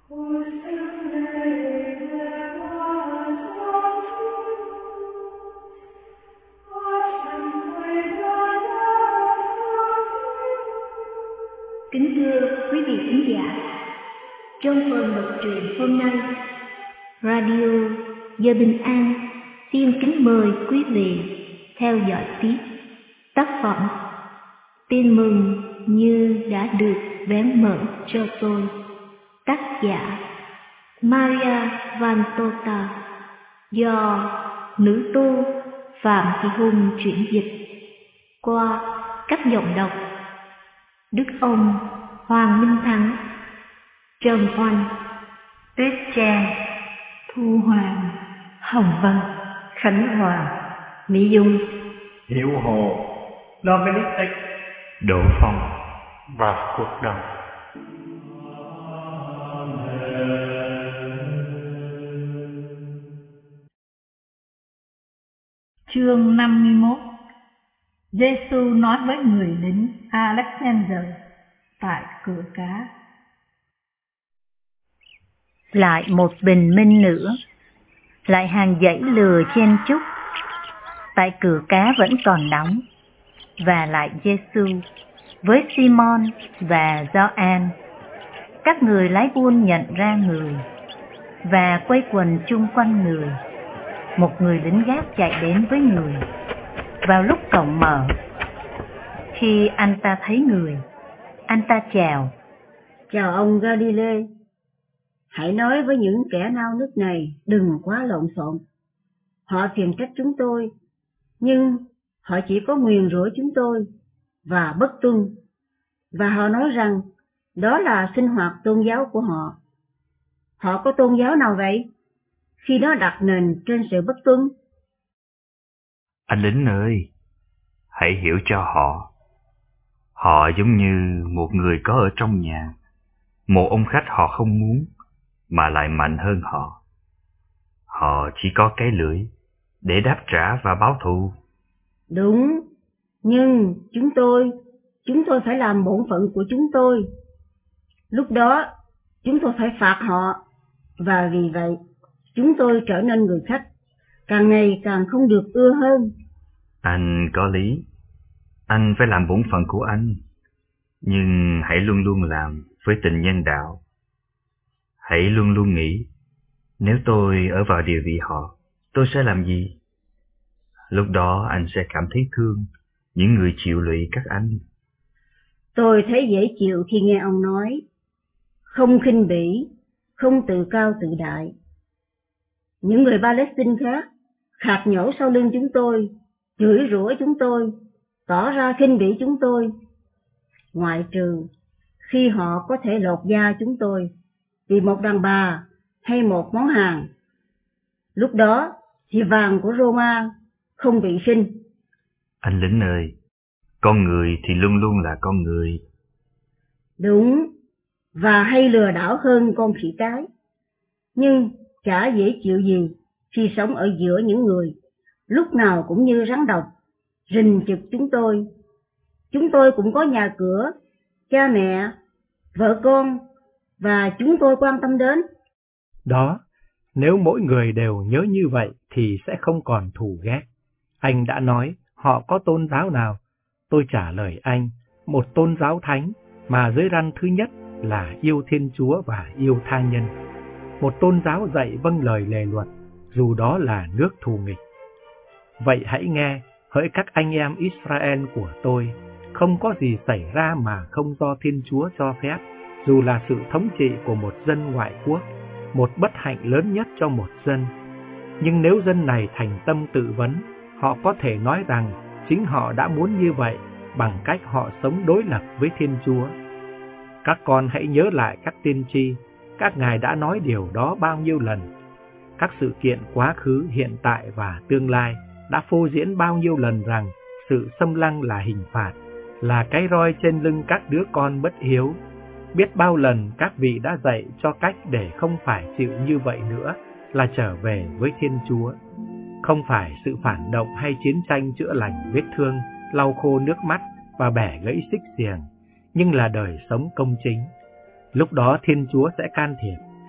Kính thưa quý vị khán giả, trong phần đọc truyện hôm nay, Radio Giờ Bình An xin kính mời quý vị theo dõi tiếp tác phẩm Tin mừng như đã được vén mở cho tôi, tác giả Maria Vantota, do nữ tu Phạm Thị Hùng chuyển dịch qua các giọng đọc Đức Ông, Hoàng Minh Thắng, Trần Oanh, Tuyết Trang, Thu Hoàng, Hồng Vân, Khánh Hòa, Mỹ Dung, Hiểu Hồ, Dominic, Đỗ Phong và Cuộc Đồng. Chương 51. Giêsu nói với người lính Alexander tại cửa cá. Lại một bình minh nữa, lại hàng dãy lừa chen chúc. Tại cửa cá vẫn còn đóng, và lại Giêsu với Simon và Gioan. Các người lái buôn nhận ra người và quay quần chung quanh người. Một người lính gác chạy đến với người vào lúc cổng mở. Khi anh ta thấy người, anh ta chào. Chào ông Galile. Hãy nói với những kẻ nao nức này đừng quá lộn xộn. Họ phiền trách chúng tôi, nhưng họ chỉ có nguyền rủa chúng tôi và bất tuân. Và họ nói rằng đó là sinh hoạt tôn giáo của họ. Họ có tôn giáo nào vậy, khi nó đặt nền trên sự bất tuân? Anh lính ơi, hãy hiểu cho họ. Họ giống như một người có ở trong nhà, một ông khách họ không muốn, mà lại mạnh hơn họ. Họ chỉ có cái lưỡi để đáp trả và báo thù. Đúng, nhưng chúng tôi phải làm bổn phận của chúng tôi. Lúc đó, chúng tôi phải phạt họ, và vì vậy, chúng tôi trở nên người khách, càng ngày càng không được ưa hơn. Anh có lý, anh phải làm bổn phận của anh, nhưng hãy luôn luôn làm với tình nhân đạo. Hãy luôn luôn nghĩ, nếu tôi ở vào địa vị họ, tôi sẽ làm gì? Lúc đó anh sẽ cảm thấy thương những người chịu lụy các anh. Tôi thấy dễ chịu khi nghe ông nói, không khinh bỉ, không tự cao tự đại. Những người Palestine khác khạc nhổ sau lưng chúng tôi, chửi rủa chúng tôi, tỏ ra khinh bỉ chúng tôi, ngoại trừ khi họ có thể lột da chúng tôi vì một đàn bà hay một món hàng. Lúc đó thì vàng của Roma không bị khinh. Anh lính ơi, con người thì luôn luôn là con người. Đúng, và hay lừa đảo hơn con khỉ cái. Nhưng chả dễ chịu gì khi sống ở giữa những người lúc nào cũng như rắn độc rình chực chúng tôi. Chúng tôi cũng có nhà cửa, cha mẹ, vợ con, và chúng tôi quan tâm đến. Đó, nếu mỗi người đều nhớ như vậy thì sẽ không còn thù ghét. Anh đã nói họ có tôn giáo nào? Tôi trả lời anh, một tôn giáo thánh mà dưới răn thứ nhất là yêu Thiên Chúa và yêu tha nhân. Một tôn giáo dạy vâng lời lề luật, dù đó là nước thù nghịch. Vậy hãy nghe, hỡi các anh em Israel của tôi, không có gì xảy ra mà không do Thiên Chúa cho phép, dù là sự thống trị của một dân ngoại quốc, một bất hạnh lớn nhất cho một dân. Nhưng nếu dân này thành tâm tự vấn, họ có thể nói rằng chính họ đã muốn như vậy bằng cách họ sống đối lập với Thiên Chúa. Các con hãy nhớ lại các tiên tri, các ngài đã nói điều đó bao nhiêu lần. Các sự kiện quá khứ, hiện tại và tương lai đã phô diễn bao nhiêu lần rằng sự xâm lăng là hình phạt, là cái roi trên lưng các đứa con bất hiếu. Biết bao lần các vị đã dạy cho cách để không phải chịu như vậy nữa là trở về với Thiên Chúa. Không phải sự phản động hay chiến tranh chữa lành vết thương, lau khô nước mắt và bẻ gãy xích xiềng, nhưng là đời sống công chính. Lúc đó Thiên Chúa sẽ can thiệp,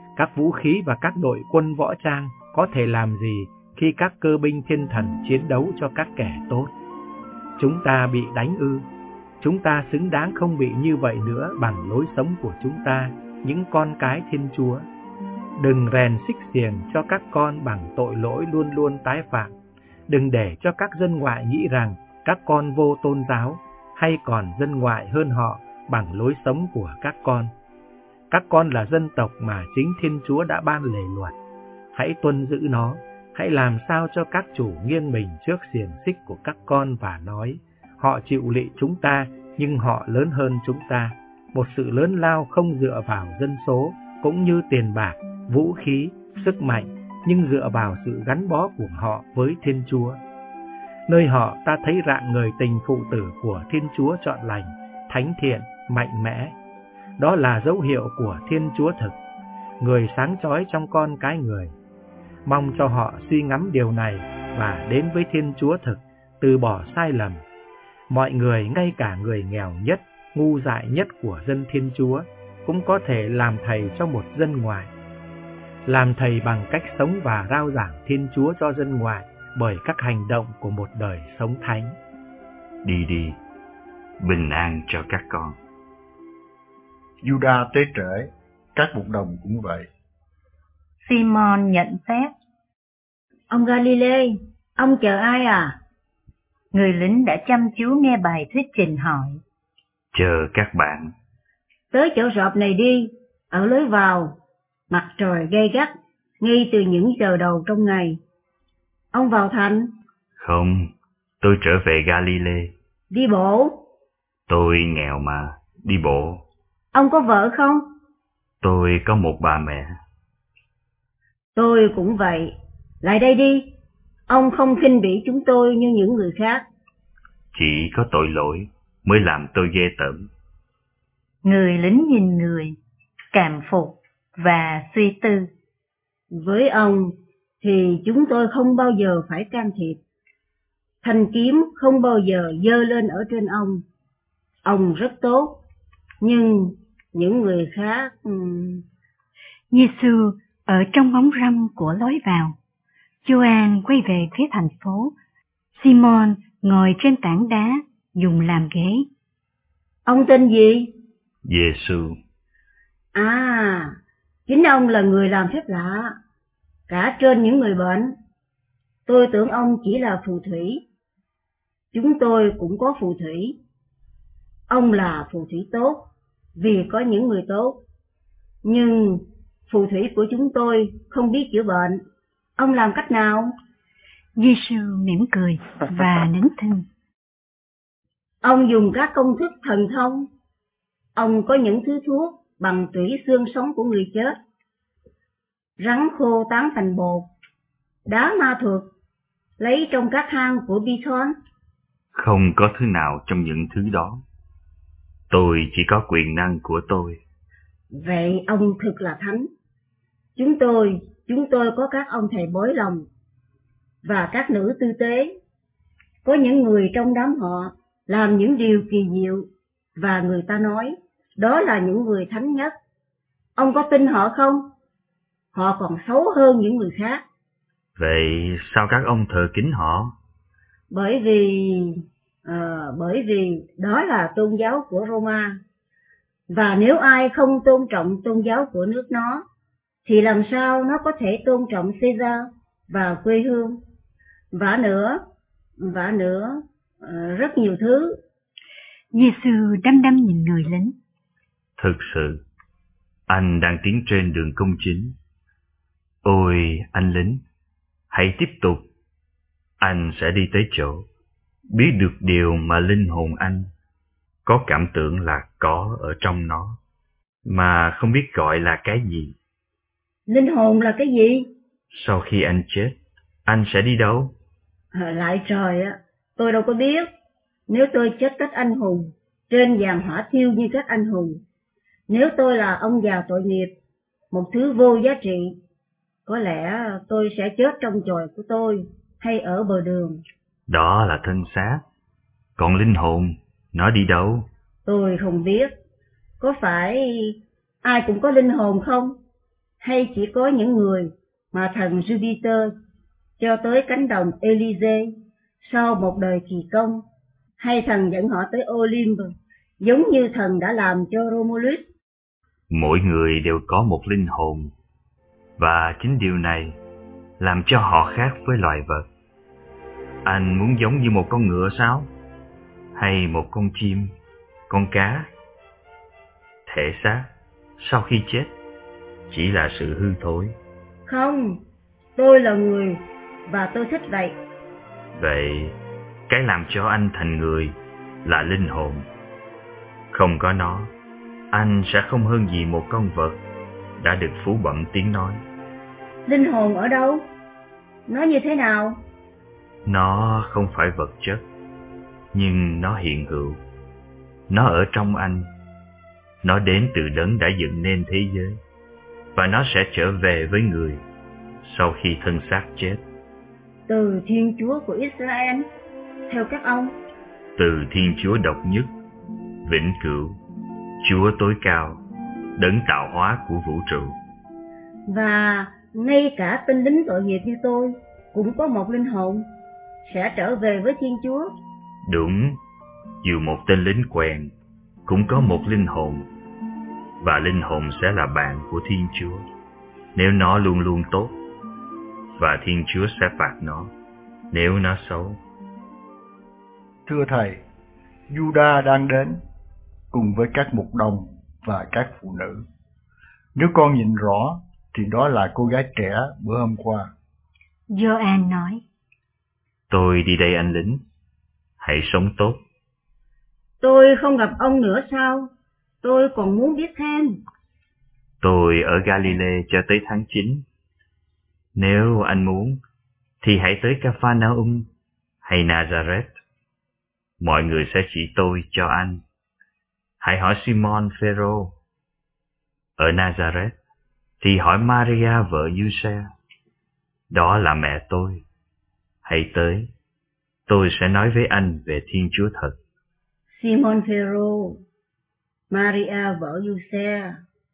Các vũ khí và các đội quân võ trang có thể làm gì khi các cơ binh thiên thần chiến đấu cho các kẻ tốt? Chúng ta bị đánh ư? Chúng ta xứng đáng không bị như vậy nữa bằng lối sống của chúng ta, những con cái Thiên Chúa. Đừng rèn xích xiềng cho các con bằng tội lỗi luôn luôn tái phạm. Đừng để cho các dân ngoại nghĩ rằng các con vô tôn giáo hay còn dân ngoại hơn họ bằng lối sống của các con. Các con là dân tộc mà chính Thiên Chúa đã ban lề luật. Hãy tuân giữ nó, hãy làm sao cho các chủ nghiêng mình trước xiềng xích của các con và nói, họ chịu lị chúng ta nhưng họ lớn hơn chúng ta. Một sự lớn lao không dựa vào dân số cũng như tiền bạc, vũ khí, sức mạnh, nhưng dựa vào sự gắn bó của họ với Thiên Chúa. Nơi họ ta thấy rạng người tình phụ tử của Thiên Chúa trọn lành, thánh thiện, mạnh mẽ. Đó là dấu hiệu của Thiên Chúa thực, người sáng chói trong con cái người. Mong cho họ suy ngẫm điều này và đến với Thiên Chúa thực, từ bỏ sai lầm. Mọi người, ngay cả người nghèo nhất, ngu dại nhất của dân Thiên Chúa, cũng có thể làm thầy cho một dân ngoại. Làm thầy bằng cách sống và rao giảng Thiên Chúa cho dân ngoại bởi các hành động của một đời sống thánh. Đi đi, bình an cho các con. Judas tế trễ, các mục đồng cũng vậy. Simon nhận xét. Ông Galilei, ông chờ ai à? Người lính đã chăm chú nghe bài thuyết trình hỏi. Chờ các bạn. Tới chỗ rộp này đi, ở lối vào, mặt trời gay gắt, ngay từ những giờ đầu trong ngày. Ông vào thành? Không, tôi trở về Galilee. Đi bộ? Tôi nghèo mà, đi bộ. Ông có vợ không? Tôi có một bà mẹ. Tôi cũng vậy. Lại đây đi. Ông không khinh bỉ chúng tôi như những người khác. Chỉ có tội lỗi mới làm tôi ghê tởm. Người lính nhìn người, cảm phục và suy tư. Với ông thì chúng tôi không bao giờ phải can thiệp. Thanh kiếm không bao giờ giơ lên ở trên ông. Ông rất tốt, nhưng những người khác... Giê-xu ở trong bóng râm của lối vào. Gioan quay về phía thành phố. Simon ngồi trên tảng đá dùng làm ghế. Ông tên gì? Giê-xu. À, chính ông là người làm phép lạ, cả trên những người bệnh. Tôi tưởng ông chỉ là phù thủy. Chúng tôi cũng có phù thủy. Ông là phù thủy tốt, vì có những người tốt. Nhưng phù thủy của chúng tôi không biết chữa bệnh. Ông làm cách nào? Giê-xu mỉm cười và nín thinh. Ông dùng các công thức thần thông. Ông có những thứ thuốc bằng tủy xương sống của người chết. Rắn khô tán thành bột, đá ma thuật, lấy trong các hang của Bithon. Không có thứ nào trong những thứ đó. Tôi chỉ có quyền năng của tôi. Vậy ông thực là thánh. Chúng tôi có các ông thầy bói lòng và các nữ tư tế. Có những người trong đám họ làm những điều kỳ diệu và người ta nói đó là những người thánh nhất. Ông có tin họ không? Họ còn xấu hơn những người khác. Vậy sao các ông thờ kính họ? Bởi vì đó là tôn giáo của Roma. Và nếu ai không tôn trọng tôn giáo của nước nó, thì làm sao nó có thể tôn trọng Caesar và quê hương? Vả nữa, rất nhiều thứ. Giê-xu đăm đăm nhìn người lính. Thực sự, anh đang tiến trên đường công chính. Ôi, anh lính, hãy tiếp tục. Anh sẽ đi tới chỗ, biết được điều mà linh hồn anh có cảm tưởng là có ở trong nó, mà không biết gọi là cái gì. Linh hồn là cái gì? Sau khi anh chết, anh sẽ đi đâu? Lại trời á, tôi đâu có biết. Nếu tôi chết cách anh hùng, trên giàn hỏa thiêu như các anh hùng, nếu tôi là ông già tội nghiệp, một thứ vô giá trị, có lẽ tôi sẽ chết trong chòi của tôi hay ở bờ đường. Đó là thân xác. Còn linh hồn, nó đi đâu? Tôi không biết. Có phải ai cũng có linh hồn không? hay chỉ có những người mà thần Jupiter cho tới cánh đồng Elysee sau một đời kỳ công, hay thần dẫn họ tới Olymp giống như thần đã làm cho Romulus? Mỗi người đều có một linh hồn, và chính điều này làm cho họ khác với loài vật. Anh muốn giống như một con ngựa sao? Hay một con chim, con cá? Thể xác sau khi chết chỉ là sự hư thối. Không, tôi là người và tôi thích vậy. Vậy cái làm cho anh thành người là linh hồn. Không có nó, anh sẽ không hơn gì một con vật đã được phủ bẩm tiếng nói. Linh hồn ở đâu? Nó như thế nào? Nó không phải vật chất, nhưng nó hiện hữu. Nó ở trong anh. Nó đến từ đấng đã dựng nên thế giới, và nó sẽ trở về với người sau khi thân xác chết. Từ Thiên Chúa của Israel, theo các ông? Từ Thiên Chúa độc nhất, vĩnh cửu, Chúa tối cao, đấng tạo hóa của vũ trụ. Và ngay cả tên lính tội nghiệp như tôi cũng có một linh hồn, sẽ trở về với Thiên Chúa. Đúng, dù một tên lính quèn cũng có một linh hồn, và linh hồn sẽ là bạn của Thiên Chúa nếu nó luôn luôn tốt, và Thiên Chúa sẽ phạt nó nếu nó xấu. Thưa Thầy, Juda đang đến cùng với các mục đồng và các phụ nữ. Nếu con nhìn rõ thì đó là cô gái trẻ bữa hôm qua. Gioan nói, Tôi đi đây anh lính, hãy sống tốt. Tôi không gặp ông nữa sao? Tôi còn muốn biết thêm. Tôi ở Galilee cho tới tháng 9. Nếu anh muốn, thì hãy tới Capharnaum hay Nazareth. Mọi người sẽ chỉ tôi cho anh. Hãy hỏi Simon Phêrô. Ở Nazareth, thì hỏi Maria vợ Giuse. Đó là mẹ tôi. Hãy tới, tôi sẽ nói với anh về Thiên Chúa thật. Simon Phêrô, Maria vợ Giuse.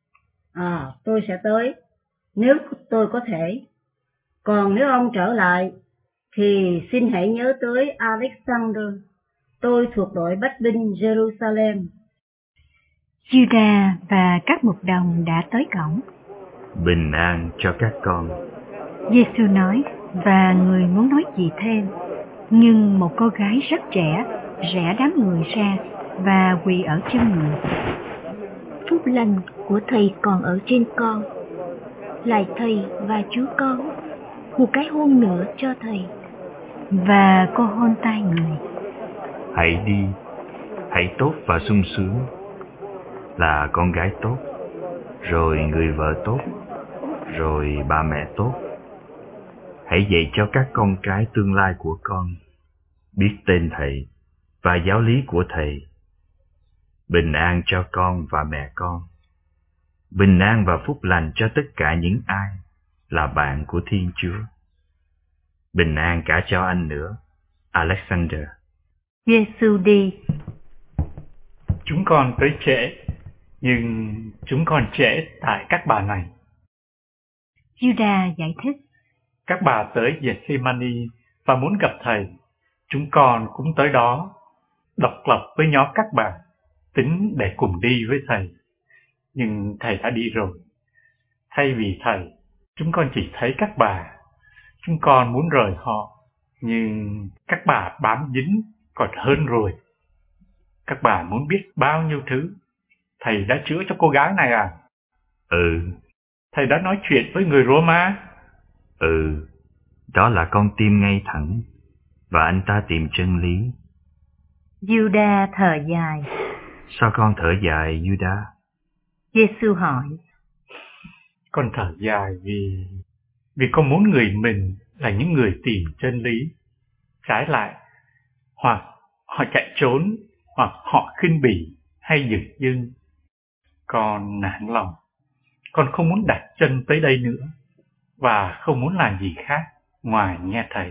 Tôi sẽ tới, nếu tôi có thể. Còn nếu ông trở lại, thì xin hãy nhớ tới Alexander. Tôi thuộc đội bách binh Jerusalem. Juda và các mục đồng đã tới cổng. Bình an cho các con. Giêsu nói, và người muốn nói gì thêm, nhưng một cô gái rất trẻ rẽ đám người ra và quỳ ở chân người. Phúc lành của Thầy còn ở trên con. Lạy Thầy và Chúa con, một cái hôn nữa cho Thầy. Và cô hôn tay người. Hãy đi, hãy tốt và sung sướng, là con gái tốt, rồi người vợ tốt, rồi bà mẹ tốt. Hãy dạy cho các con cái tương lai của con biết tên Thầy và giáo lý của Thầy. Bình an cho con và mẹ con. Bình an và phúc lành cho tất cả những ai là bạn của Thiên Chúa. Bình an cả cho anh nữa, Alexander. Giêsu đi. Chúng con tới trễ, nhưng chúng con trễ tại các bà này. Juda giải thích. Các bà tới Gethsemane và muốn gặp Thầy. Chúng con cũng tới đó, độc lập với nhóm các bà, tính để cùng đi với Thầy. Nhưng Thầy đã đi rồi. Thay vì Thầy, chúng con chỉ thấy các bà. Chúng con muốn rời họ, nhưng các bà bám dính còn hơn rồi. Các bà muốn biết bao nhiêu thứ. Thầy đã chữa cho cô gái này à? Ừ. Thầy đã nói chuyện với người Roma? Ừ, đó là con tim ngay thẳng, và anh ta tìm chân lý. Juda thở dài. Sao con thở dài, Juda? Giêsu hỏi. Con thở dài vì con muốn người mình là những người tìm chân lý. Trái lại, hoặc họ chạy trốn, hoặc họ khinh bỉ hay dửng dưng. Con nản lòng. Con không muốn đặt chân tới đây nữa, và không muốn làm gì khác ngoài nghe Thầy.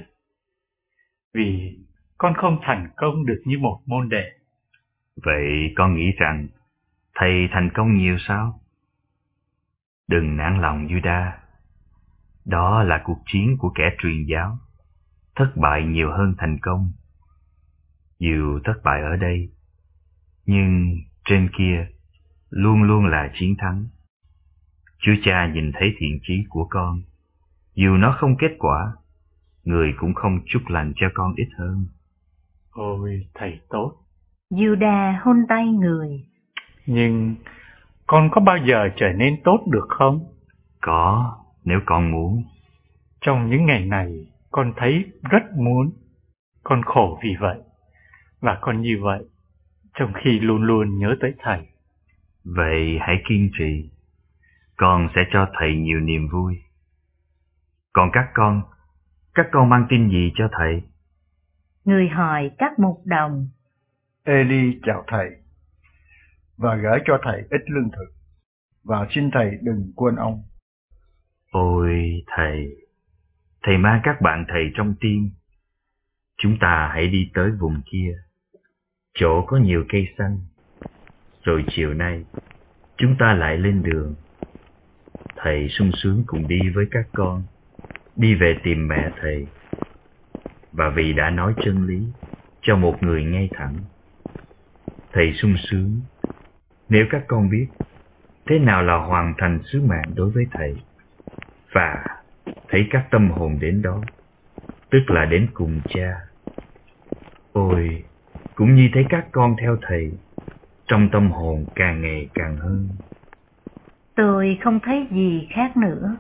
Vì con không thành công được như một môn đệ. Vậy con nghĩ rằng Thầy thành công nhiều sao? Đừng nản lòng Juda. Đó là cuộc chiến của kẻ truyền giáo. Thất bại nhiều hơn thành công. Dù thất bại ở đây, nhưng trên kia luôn luôn là chiến thắng. Chúa Cha nhìn thấy thiện chí của con. Dù nó không kết quả, người cũng không chúc lành cho con ít hơn. Ôi, thầy tốt. Juda hôn tay người. Nhưng con có bao giờ trở nên tốt được không? Có, nếu con muốn. Trong những ngày này, con thấy rất muốn. Con khổ vì vậy. Và con như vậy, trong khi luôn luôn nhớ tới thầy. Vậy hãy kiên trì. Con sẽ cho thầy nhiều niềm vui. Còn các con mang tin gì cho thầy? Người hỏi các mục đồng. Eli chào thầy và gửi cho thầy ít lương thực, và xin thầy đừng quên ông. Ôi thầy mang các bạn thầy trong tim. Chúng ta hãy đi tới vùng kia, chỗ có nhiều cây xanh. Rồi chiều nay, chúng ta lại lên đường. Thầy sung sướng cùng đi với các con, đi về tìm mẹ thầy. Và vì đã nói chân lý cho một người ngay thẳng, thầy sung sướng nếu các con biết thế nào là hoàn thành sứ mạng đối với thầy, và thấy các tâm hồn đến đó, tức là đến cùng Cha. Ôi, cũng như thấy các con theo thầy, trong tâm hồn càng ngày càng hơn. Tôi không thấy gì khác nữa.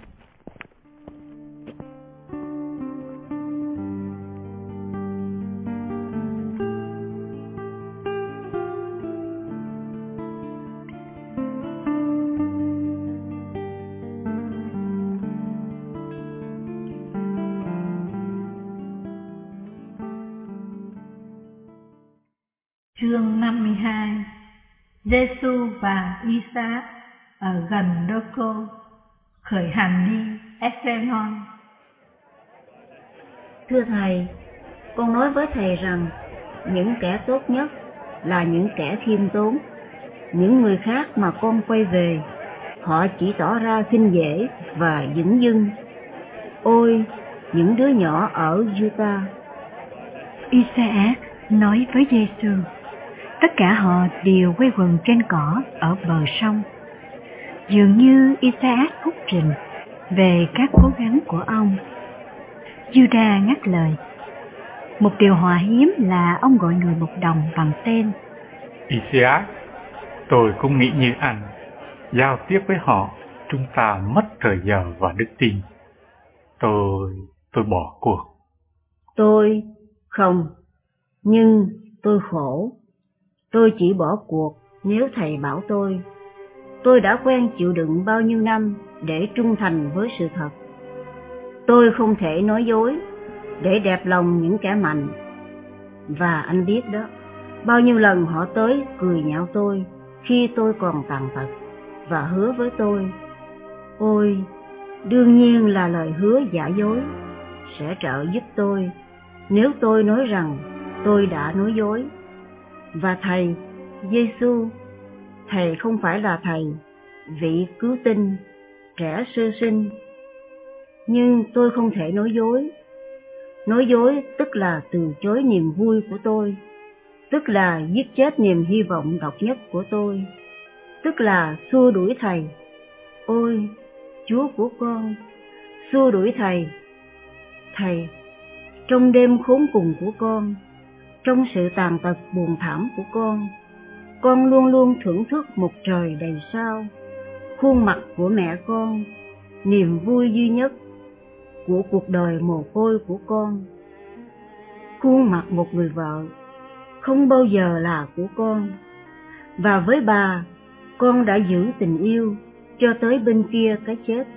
Chương 52. Giê-xu và Isaac ở gần Đô-cô, khởi hành đi Ephraion. Thưa thầy, con nói với thầy rằng những kẻ tốt nhất là những kẻ khiêm tốn. Những người khác mà con quay về, họ chỉ tỏ ra khinh dễ và dửng dưng. Ôi, những đứa nhỏ ở Juda. Isaac nói với Giê-xu. Tất cả họ đều quây quần trên cỏ ở bờ sông. Dường như Isaac thúc trình về các cố gắng của ông. Juda ngắt lời. Một điều hòa hiếm là ông gọi người một đồng bằng tên. Isaac, tôi cũng nghĩ như anh. Giao tiếp với họ, chúng ta mất thời giờ và đức tin. Tôi bỏ cuộc. Tôi không, nhưng tôi khổ. Tôi chỉ bỏ cuộc nếu thầy bảo tôi. Tôi đã quen chịu đựng bao nhiêu năm để trung thành với sự thật. Tôi không thể nói dối để đẹp lòng những kẻ mạnh. Và anh biết đó, bao nhiêu lần họ tới cười nhạo tôi khi tôi còn tàn tật và hứa với tôi. Ôi, đương nhiên là lời hứa giả dối sẽ trợ giúp tôi nếu tôi nói rằng tôi đã nói dối. Và thầy, Giê-xu, thầy không phải là thầy, vị cứu tinh, trẻ sơ sinh. Nhưng tôi không thể nói dối. Nói dối tức là từ chối niềm vui của tôi, tức là giết chết niềm hy vọng độc nhất của tôi, tức là xua đuổi thầy. Ôi, Chúa của con, xua đuổi thầy. Thầy, trong đêm khốn cùng của con, trong sự tàn tật buồn thảm của con luôn luôn thưởng thức một trời đầy sao, khuôn mặt của mẹ con, niềm vui duy nhất của cuộc đời mồ côi của con. Khuôn mặt một người vợ không bao giờ là của con, và với bà, con đã giữ tình yêu cho tới bên kia cái chết.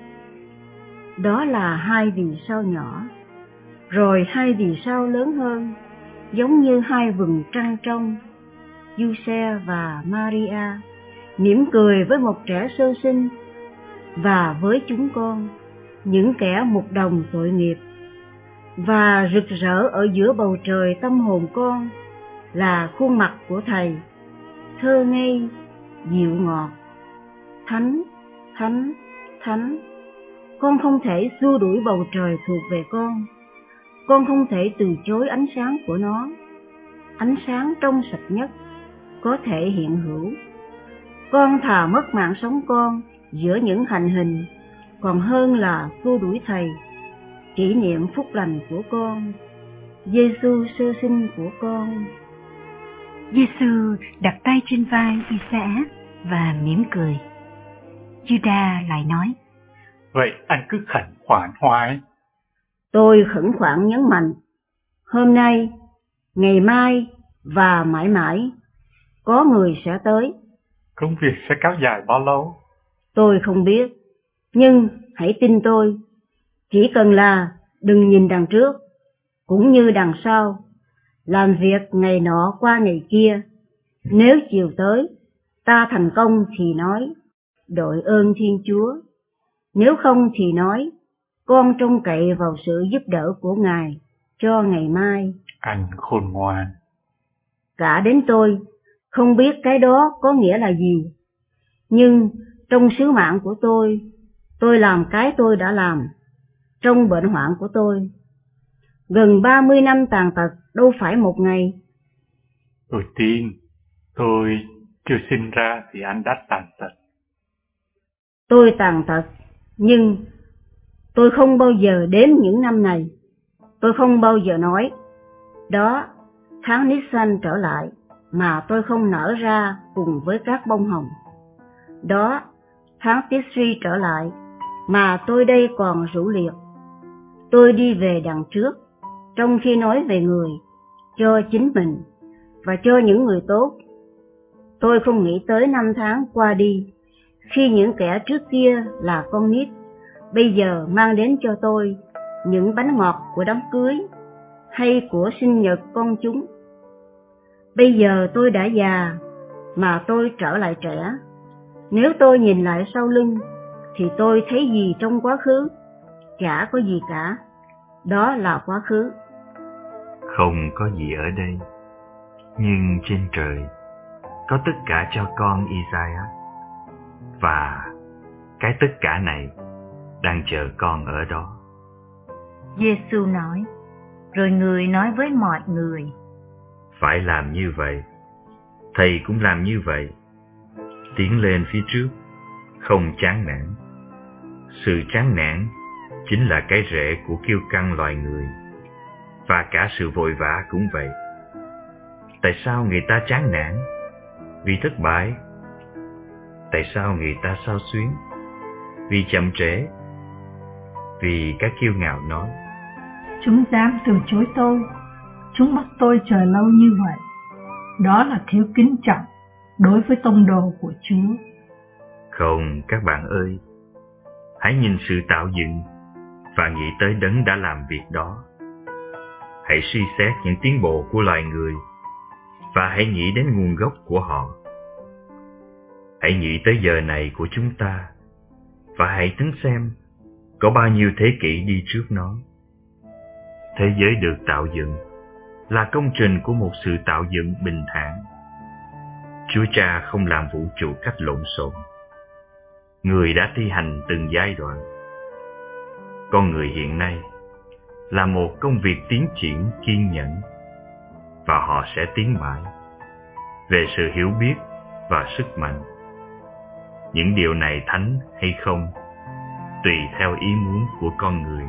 Đó là hai vì sao nhỏ, rồi hai vì sao lớn hơn, giống như hai vầng trăng trong. Giuse và Maria mỉm cười với một trẻ sơ sinh, và với chúng con, những kẻ mục đồng tội nghiệp. Và rực rỡ ở giữa bầu trời tâm hồn con là khuôn mặt của thầy, thơ ngây, dịu ngọt, thánh, thánh, thánh. Con không thể xua đuổi bầu trời thuộc về con. Con không thể từ chối ánh sáng của nó, ánh sáng trong sạch nhất có thể hiện hữu. Con thà mất mạng sống con giữa những hành hình, còn hơn là xua đuổi Thầy, kỷ niệm phúc lành của con, Giêsu sơ sinh của con. Giêsu đặt tay trên vai Isaac và mỉm cười. Judah lại nói: Vậy anh cứ khẩn khoản hoài. Tôi khẩn khoản nhấn mạnh, hôm nay, ngày mai và mãi mãi, có người sẽ tới. Công việc sẽ kéo dài bao lâu? Tôi không biết, nhưng hãy tin tôi, chỉ cần là đừng nhìn đằng trước, cũng như đằng sau, làm việc ngày nọ qua ngày kia. Nếu chiều tới, ta thành công thì nói, đội ơn Thiên Chúa. Nếu không thì nói, con trông cậy vào sự giúp đỡ của Ngài cho ngày mai. Anh khôn ngoan. Cả đến tôi không biết cái đó có nghĩa là gì, nhưng trong sứ mạng của tôi làm cái tôi đã làm. Trong bệnh hoạn của tôi, gần 30 năm tàn tật đâu phải một ngày. Tôi tin, tôi chưa sinh ra thì anh đã tàn tật. Tôi tàn tật, nhưng tôi không bao giờ đếm những năm này. Tôi không bao giờ nói, đó, tháng Nisan trở lại mà tôi không nở ra cùng với các bông hồng. Đó, tháng Tishri trở lại mà tôi đây còn rũ liệt. Tôi đi về đằng trước, trong khi nói về người, cho chính mình và cho những người tốt. Tôi không nghĩ tới năm tháng qua đi, khi những kẻ trước kia là con nít, bây giờ mang đến cho tôi những bánh ngọt của đám cưới hay của sinh nhật con chúng. Bây giờ tôi đã già mà tôi trở lại trẻ. Nếu tôi nhìn lại sau lưng thì tôi thấy gì trong quá khứ? Chả có gì cả. Đó là quá khứ. Không có gì ở đây, nhưng trên trời có tất cả cho con Isaiah, và cái tất cả này đang chờ con ở đó. Giêsu nói, rồi người nói với mọi người: Phải làm như vậy. Thầy cũng làm như vậy. Tiến lên phía trước, không chán nản. Sự chán nản chính là cái rễ của kiêu căng loài người, và cả sự vội vã cũng vậy. Tại sao người ta chán nản? Vì thất bại. Tại sao người ta xao xuyến? Vì chậm trễ. Vì các kiêu ngạo nói: Chúng dám từ chối tôi, chúng bắt tôi chờ lâu như vậy. Đó là thiếu kính trọng đối với tông đồ của Chúa. Không, các bạn ơi, hãy nhìn sự tạo dựng và nghĩ tới Đấng đã làm việc đó. Hãy suy xét những tiến bộ của loài người và hãy nghĩ đến nguồn gốc của họ. Hãy nghĩ tới giờ này của chúng ta và hãy tính xem có bao nhiêu thế kỷ đi trước nó. Thế giới được tạo dựng là công trình của một sự tạo dựng bình thản. Chúa Cha không làm vũ trụ cách lộn xộn. Người đã thi hành từng giai đoạn. Con người hiện nay là một công việc tiến triển kiên nhẫn, và họ sẽ tiến mãi về sự hiểu biết và sức mạnh. Những điều này thánh hay không, tùy theo ý muốn của con người.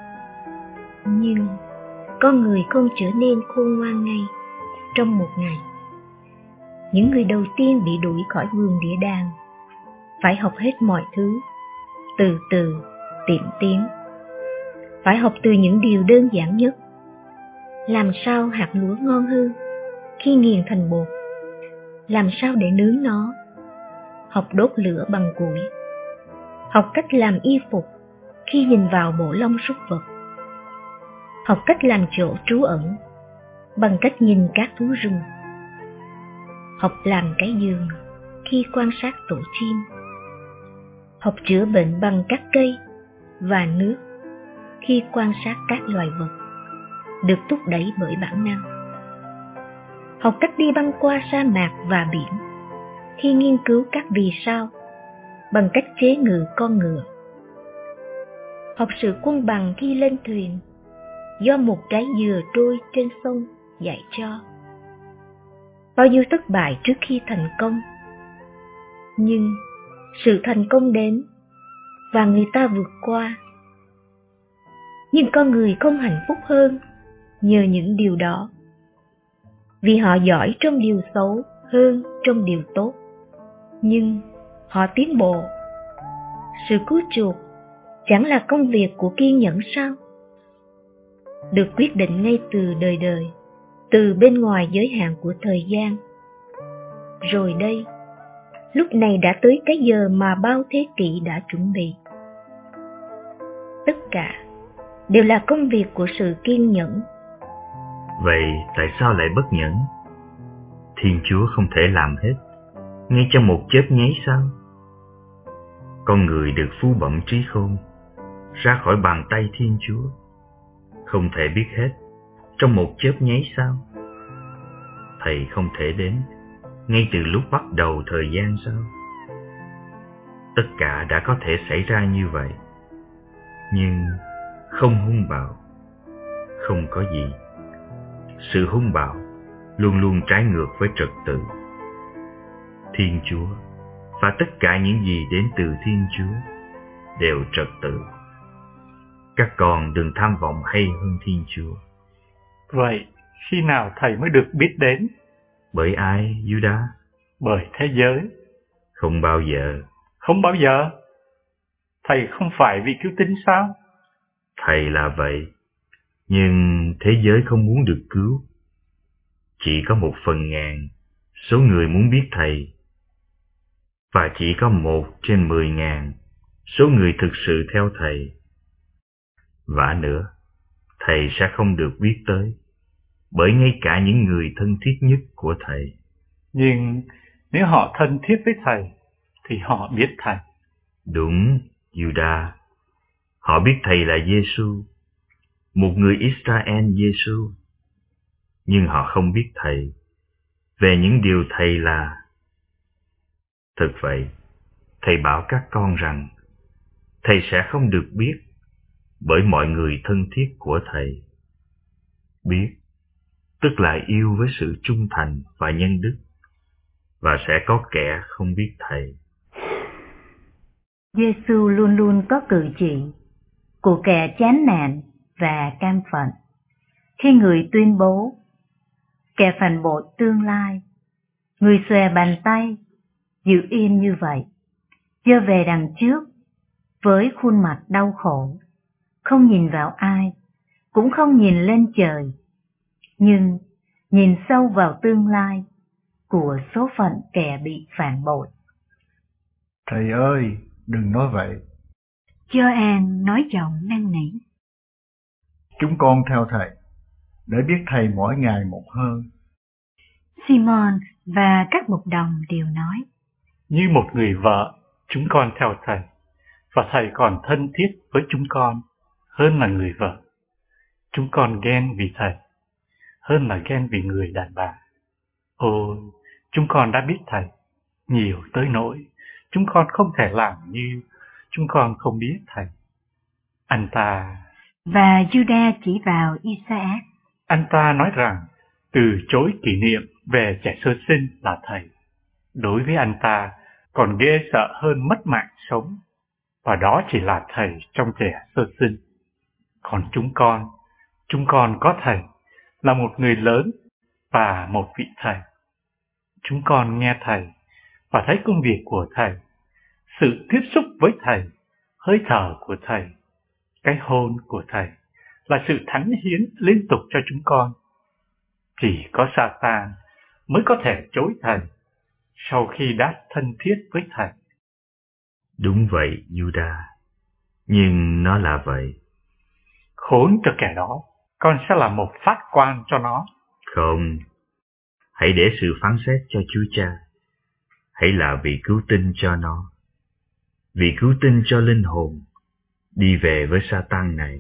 Nhưng con người không trở nên khôn ngoan ngay trong một ngày. Những người đầu tiên bị đuổi khỏi vườn địa đàng phải học hết mọi thứ, từ từ, tiệm tiến. Phải học từ những điều đơn giản nhất. Làm sao hạt lúa ngon hơn khi nghiền thành bột? Làm sao để nướng nó? Học đốt lửa bằng củi. Học cách làm y phục khi nhìn vào bộ lông súc vật. Học cách làm chỗ trú ẩn bằng cách nhìn các thú rừng. Học làm cái giường khi quan sát tổ chim. Học chữa bệnh bằng các cây và nước khi quan sát các loài vật được thúc đẩy bởi bản năng. Học cách đi băng qua sa mạc và biển khi nghiên cứu các vì sao bằng cách chế ngự con ngựa học sự công bằng khi lên thuyền, do một trái dừa trôi trên sông dạy cho. Bao nhiêu thất bại trước khi thành công, nhưng sự thành công đến và người ta vượt qua. Nhưng con người không hạnh phúc hơn nhờ những điều đó, vì họ giỏi trong điều xấu hơn trong điều tốt, nhưng họ tiến bộ. Sự cứu chuộc chẳng là công việc của kiên nhẫn sao? Được quyết định ngay từ đời đời, từ bên ngoài giới hạn của thời gian. Rồi đây, lúc này đã tới cái giờ mà bao thế kỷ đã chuẩn bị. Tất cả đều là công việc của sự kiên nhẫn. Vậy tại sao lại bất nhẫn? Thiên Chúa không thể làm hết ngay trong một chớp nháy sao? Con người được phú bẩm trí khôn ra khỏi bàn tay Thiên Chúa, không thể biết hết trong một chớp nháy sao? Thầy không thể đến ngay từ lúc bắt đầu thời gian sao? Tất cả đã có thể xảy ra như vậy, nhưng không hung bạo, không có gì. Sự hung bạo luôn luôn trái ngược với trật tự. Thiên Chúa và tất cả những gì đến từ Thiên Chúa đều trật tự. Các con đừng tham vọng hay hơn Thiên Chúa. Vậy khi nào thầy mới được biết đến? Bởi ai, Judas? Bởi thế giới. Không bao giờ. Không bao giờ? Thầy không phải vị cứu tinh sao? Thầy là vậy, nhưng thế giới không muốn được cứu. Chỉ có 1/1000 số người muốn biết thầy, và chỉ có 1 trên 10.000 số người thực sự theo thầy. Vả nữa, thầy sẽ không được biết tới, bởi ngay cả những người thân thiết nhất của thầy. Nhưng nếu họ thân thiết với thầy, thì họ biết thầy. Đúng, Judas. Họ biết thầy là Giêsu, một người Israel Giêsu, nhưng họ không biết thầy về những điều thầy là. Thực vậy, thầy bảo các con rằng thầy sẽ không được biết bởi mọi người thân thiết của thầy. Biết tức là yêu với sự trung thành và nhân đức, và sẽ có kẻ không biết thầy. Giêsu luôn luôn có cử chỉ của kẻ chán nản và cam phận khi người tuyên bố, kẻ phản bội tương lai, người xòe bàn tay, giữ im như vậy, giơ về đằng trước với khuôn mặt đau khổ, không nhìn vào ai, cũng không nhìn lên trời, nhưng nhìn sâu vào tương lai của số phận kẻ bị phản bội. Thầy ơi, đừng nói vậy. Gioan nói giọng năn nỉ. Chúng con theo thầy, để biết thầy mỗi ngày một hơn. Simon và các mục đồng đều nói. Như một người vợ, chúng con theo thầy, và thầy còn thân thiết với chúng con hơn là người vợ. Chúng con ghen vì thầy, hơn là ghen vì người đàn bà. Ôi, chúng con đã biết thầy, nhiều tới nỗi chúng con không thể làm như chúng con không biết thầy. Anh ta... Và Judas chỉ vào Isaac. Anh ta nói rằng từ chối kỷ niệm về trẻ sơ sinh là thầy. Đối với anh ta còn ghê sợ hơn mất mạng sống, và đó chỉ là thầy trong trẻ sơ sinh. Còn chúng con có thầy, là một người lớn và một vị thầy. Chúng con nghe thầy và thấy công việc của thầy, sự tiếp xúc với thầy, hơi thở của thầy, cái hôn của thầy là sự thánh hiến liên tục cho chúng con. Chỉ có Sa-tan mới có thể chối thầy sau khi đã thân thiết với thầy. Đúng vậy, Judas, nhưng nó là vậy. Khốn cho kẻ đó, con sẽ là một phát quan cho nó. Không, hãy để sự phán xét cho Chúa Cha. Hãy là vị cứu tinh cho nó, vị cứu tinh cho linh hồn đi về với Sa-tan này.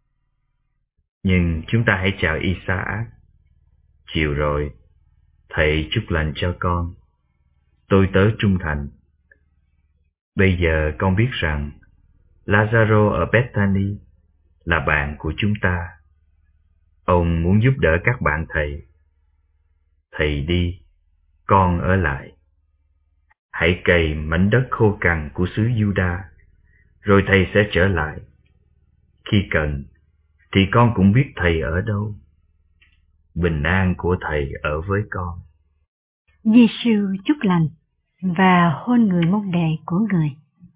Nhưng chúng ta hãy chào Isaac. Chiều rồi, thầy chúc lành cho con. Tôi tớ trung thành. Bây giờ con biết rằng Lazaro ở Bethany là bạn của chúng ta. Ông muốn giúp đỡ các bạn thầy. Thầy đi, con ở lại. Hãy cày mảnh đất khô cằn của xứ Juda, rồi thầy sẽ trở lại. Khi cần, thì con cũng biết thầy ở đâu. Bình an của thầy ở với con. Giê-xu chúc lành và hôn người môn đệ của người.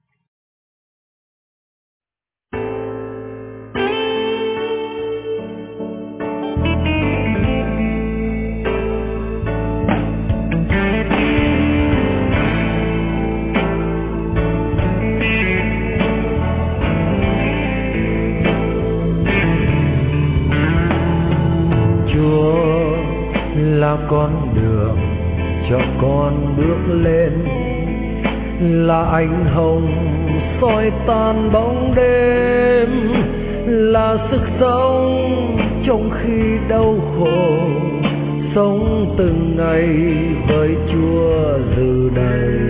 Là con đường cho con bước lên, là ánh hồng soi tan bóng đêm, là sức sống trong khi đau khổ, sống từng ngày với Chúa dự đầy.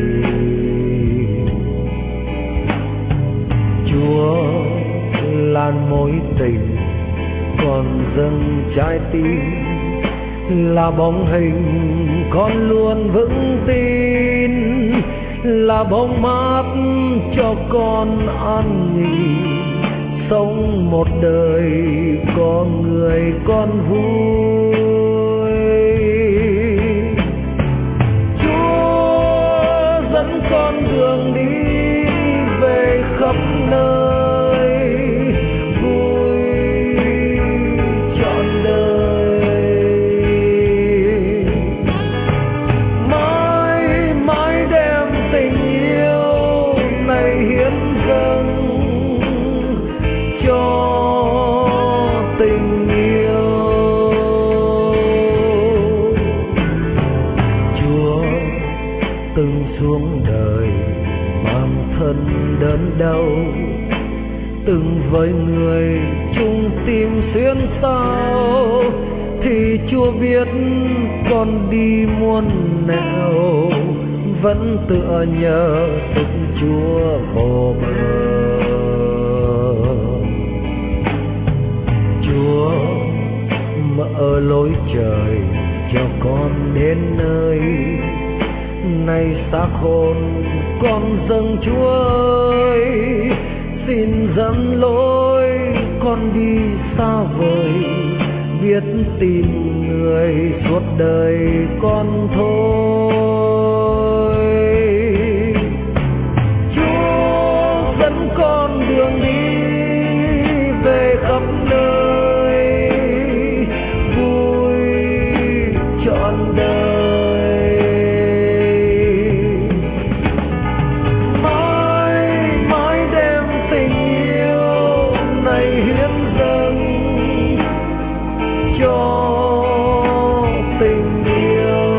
Chúa là mối tình còn dâng trái tim, là bóng hình con luôn vững tin, là bóng mát cho con an nghỉ, sống một đời con người con vui. Chúa dẫn con đường đi về khắp nơi, vui trọn đời. Mãi mãi đem tình yêu này hiến dâng cho tình yêu. Chúa từng xuống đời mang thân đớn đau, từng với người chung tim xuyên sao, thì Chúa biết con đi muôn nẻo, vẫn tựa nhờ sức Chúa vô bờ. Chúa mở lối trời cho con đến nơi, nay xác hồn con dâng Chúa ơi, xin dẫn lối con đi xa vời, biết tìm người suốt đời con thôi. Chúa dẫn con đường đi về khắp nơi, vui trọn đời. Mãi mãi đem tình yêu này hiến dâng cho tình yêu.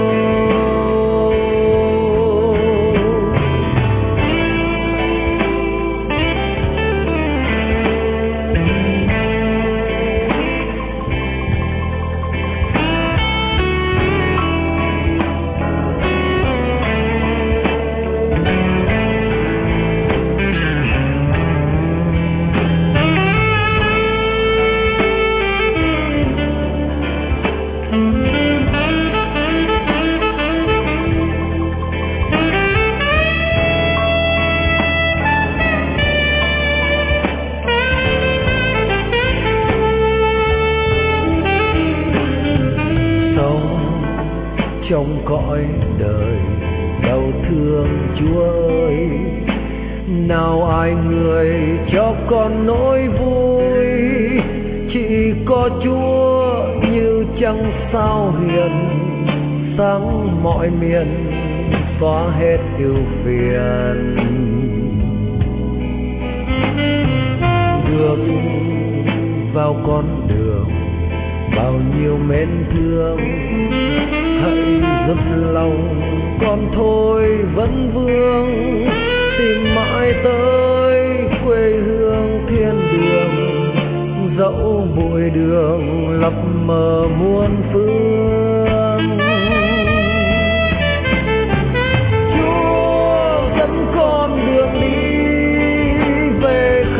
Trong cõi đời đau thương Chúa ơi, nào ai người cho con nỗi vui, chỉ có Chúa như trăng sao hiền, sáng mọi miền xóa hết ưu phiền. Được vào con đường bao nhiêu mến thương, hãy giúp lòng con thôi vẫn vương, tìm mãi tới quê hương thiên đường, dẫu bụi đường lấp mờ muôn phương. Chúa dẫn con đường đi về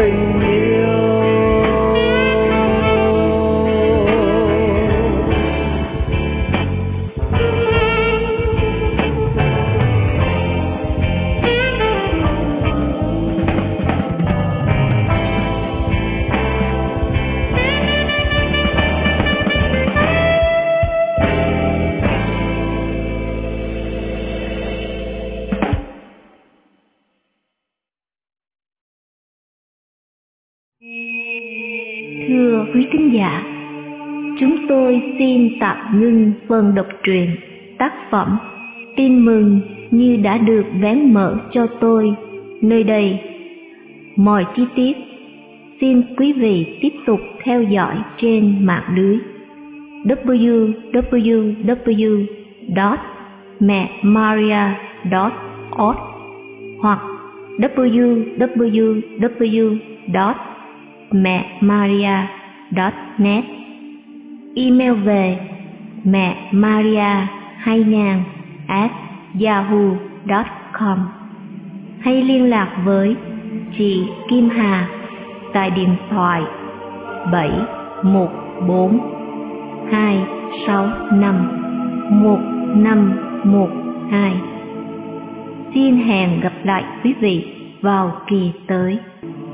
tình yêu. Thưa quý thính giả, chúng tôi xin tạm ngưng phần đọc truyện tác phẩm Tin mừng như đã được vén mở cho tôi nơi đây. Mọi chi tiết xin quý vị tiếp tục theo dõi trên mạng lưới www.memaria.org hoặc www.memaria.net. Email về memaria2000@yahoo.com hay liên lạc với chị Kim Hà tại điện thoại 714-265-1512. Xin hẹn gặp lại quý vị vào kỳ tới.